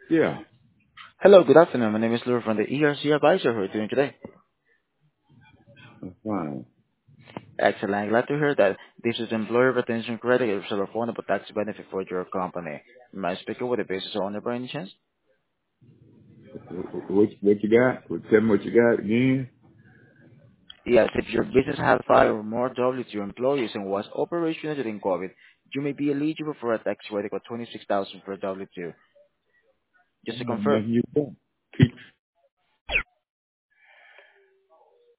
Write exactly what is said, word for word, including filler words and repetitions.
Yeah, Hello, good afternoon. My name is Lou from the E R C Advisor. How are you doing today? I'm fine. Excellent. Glad to hear that. This is Employer Retention Credit, a affordable tax benefit for your company. Am I speaking with the business owner by any chance? What, what what you got? What, tell me what you got again. Yes, if your business has five or more W two employees and was operational during COVID, you may be eligible for a tax credit of twenty-six thousand dollars per W two. I Just to don't know confirm, nothing you got. Keep